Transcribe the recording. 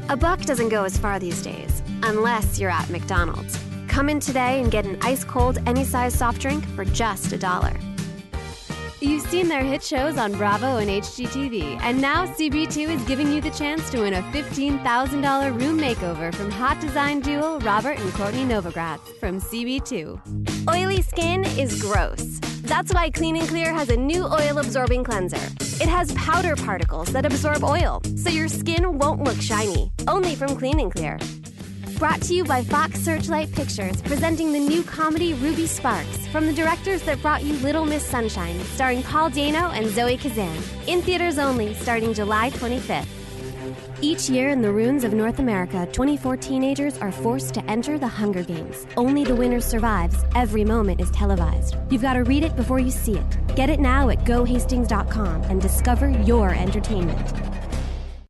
A buck doesn't go as far these days, unless you're at McDonald's. Come in today and get an ice-cold, any-size soft drink for just $1. You've seen their hit shows on Bravo and HGTV, and now CB2 is giving you the chance to win a $15,000 room makeover from hot design duo Robert and Courtney Novogratz from CB2. Oily skin is gross. That's why Clean & Clear has a new oil-absorbing cleanser. It has powder particles that absorb oil, so your skin won't look shiny. Only from Clean & Clear. Brought to you by Fox Searchlight Pictures, presenting the new comedy Ruby Sparks from the directors that brought you Little Miss Sunshine, starring Paul Dano and Zoe Kazan. In theaters only, starting July 25th. Each year in the ruins of North America, 24 teenagers are forced to enter the Hunger Games. Only the winner survives. Every moment is televised. You've got to read it before you see it. Get it now at GoHastings.com and discover your entertainment.